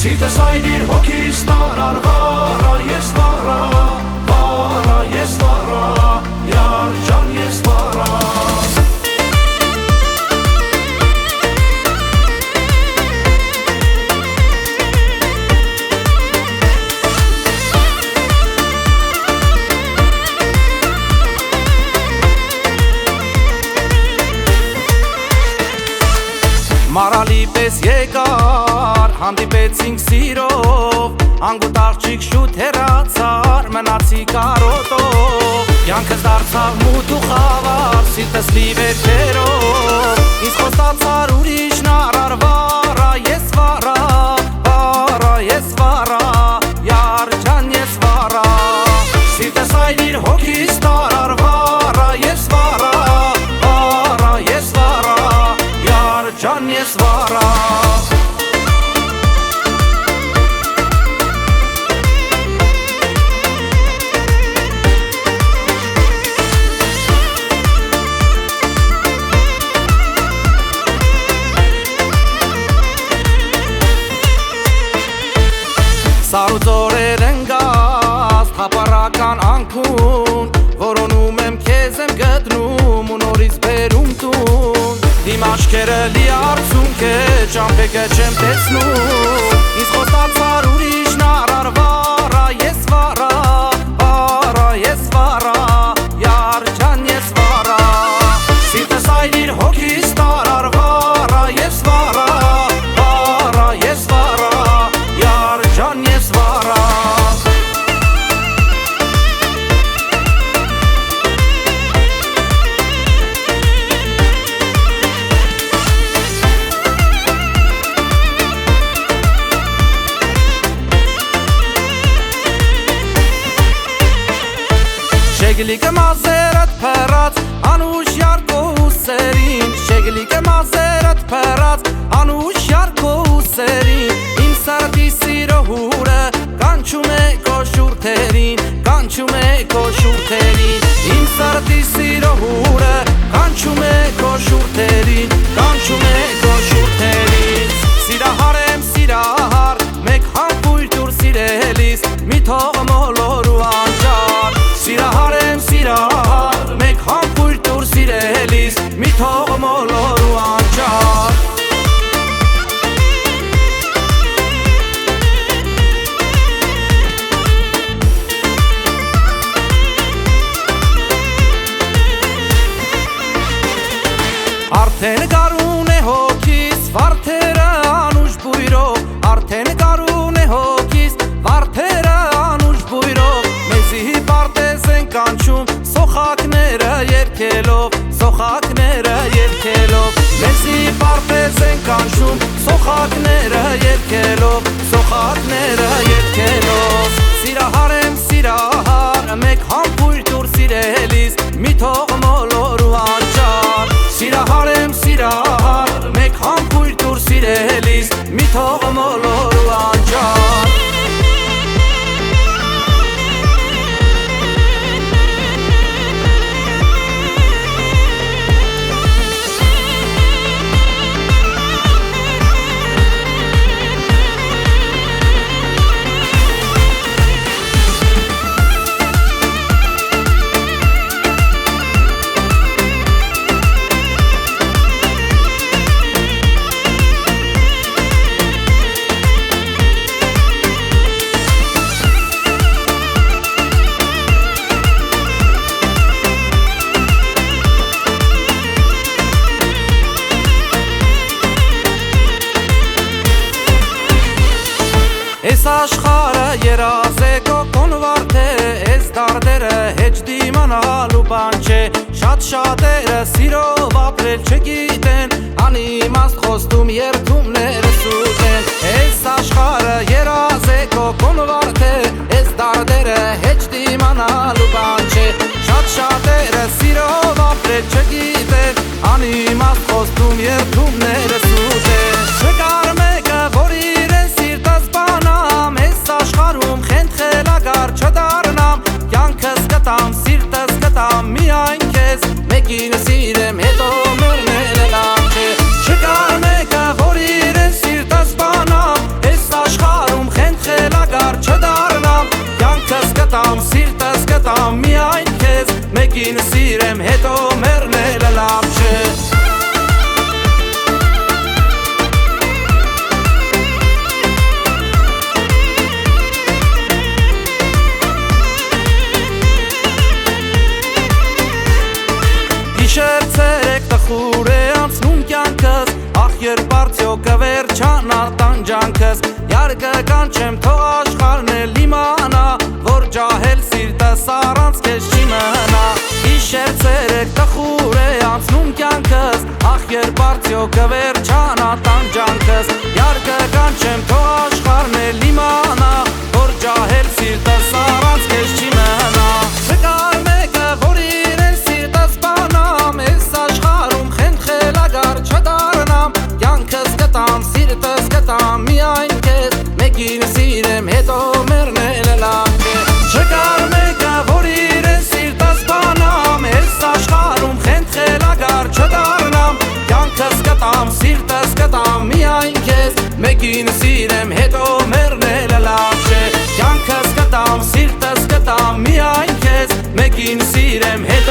Սիրտս այդիր հոգիս տարար վառա ես վառա, վառա ես վառա, յար ջան ես վառա Մարալի պես եկար, հանդիպեցինք սիրով, անգուտ աղջիկ շուտ հեռացար, մնացի կարոտով, յանքս դարձավ մութ ու խավար, սիրտս լի վերքերով, ինձ խոստացար ուրիշն արար վառա ես վառա, վառա ես վառա, յար ջան ես վառա, սիրտս այդիր հոգիս տարար վառա ես վառա, վառա ես վառա, ջան ես վառա Սարուց օրեր են գազ թափառական անքուն որոնում եմ քեզ եմ գտնում ու նորից բերում տուն Իմ աչքերը լի արցունք է, ճամփեգը չեմ տեսնում Ինձ խոստացար ուրիշն արար վառա ես վառա, վառա ես վառա, յար ջան ես վառա Սիրտս այդիր հոգիս տարար վառա ես վառա, վառա ես վառա, յար ջան ես վառա Շեգլիկը մազերդ պերած, անուշ յարկո ուսերին Շեգլիկը մազերդ պերած, անուշ յարկո ուսերին Իմ սարդի սիրո հուրը, կանչում է քո շուրթերին Կանչում է քո շուրթերին Իմ սարդի սիրո հուրը, կանչում է քո շուրթերին Կանչում է քո շուրթերին Սիրահար եմ սիրահար, մեկ համբույր դուր սիրելիս Մի թող մոլոր ու անջար Սիրահար եմ սիրահար, մեկ համբույր դուր սիրելիս Մի թող մոլոր ու անջար Արդեն գարուն է հոգիս, վարդերը անուշ բույրով Արդեն գարուն է հոգիս, վարդերը անուշ բույրով Մեզի պարտեզ են կանչում, սոխակները երկելով Սոխակները երկելով Մեզի պարտեզ են կանչում, սոխակները երկելով Սոխակները երկելով Սիրահար եմ սիրահար, մեկ համբույր դուր սիրելիս Մի թող մոլոր ու անջար Սիրահար եմ սիրահար, մեկ համբույր դուր սիրելիս Մի թող մոլոր ու անջար Ես աշխարը երազ է կոկոն վարդ է Ես դարդերը հեչ դիմանալու բան չէ Շատ շատերը սիրով ապրել չգիտեն Անիմաստ խոստում երդումները սուտ են Ես աշխարը երազ է կոկոն վարդ է Ես դարդերը հեչ դիմանալու բան չէ Շատ շատերը սիրով ապրել չգիտեն Անիմաստ խոստում երդումները սուտ են Չկար մեկը, որ իրեն սիրտս բանամ Ես աշխարում խենթ խելագար չդարնամ Կյանքս կտամ, սիրտս կտամ միայն քեզ Մեկին սիրեմ, հետո մեռնել լավ չէ Չկար մեկը, որ իրեն սիրտս բանամ Ես աշխարում մեկին սիրեմ, հետո մեռնելը լավ չէ։ Գիշեր ցերեկ տխուր է անցնում կյանքս, ախ երբ արդյոք կվերջանա տանջանքս, յարկը կանչեմ թող աշխարհն էլ իմանա, որ ջահել սիրտս առանց քեզ չի մնա։ Գիշեր ցերեկ տխուր է անցնում կյանքս, ախ երբ արդյոք կվերջանա տանջանքս, յարկը կանչեմ թող աշխարհն էլ իմանա, որ ջահել սիրտս առանց քեզ չի մնա։ Չկար մեկը, որ իրեն սիրտս բանամ, ես աշխարհում խենթխելագար չդառնամ, կյանքս կտամ, սիրտս կտամ միայն քեզ, մեկին սիրեմ, հետո մեռնելը լավ չէ։ Չկար մեկը, որ իրեն սիրտս բանամ, ես աշխարհում խենթխելագար չդառնամ, կյանքս կտամ, սիրտս կտամ միայն քեզ, մեկին սիրեմ, հետո մեռնելը լավ չէ։ Կյանքս կտամ, սիրտս կտամ միայն քեզ, մեկին սիրեմ, հետո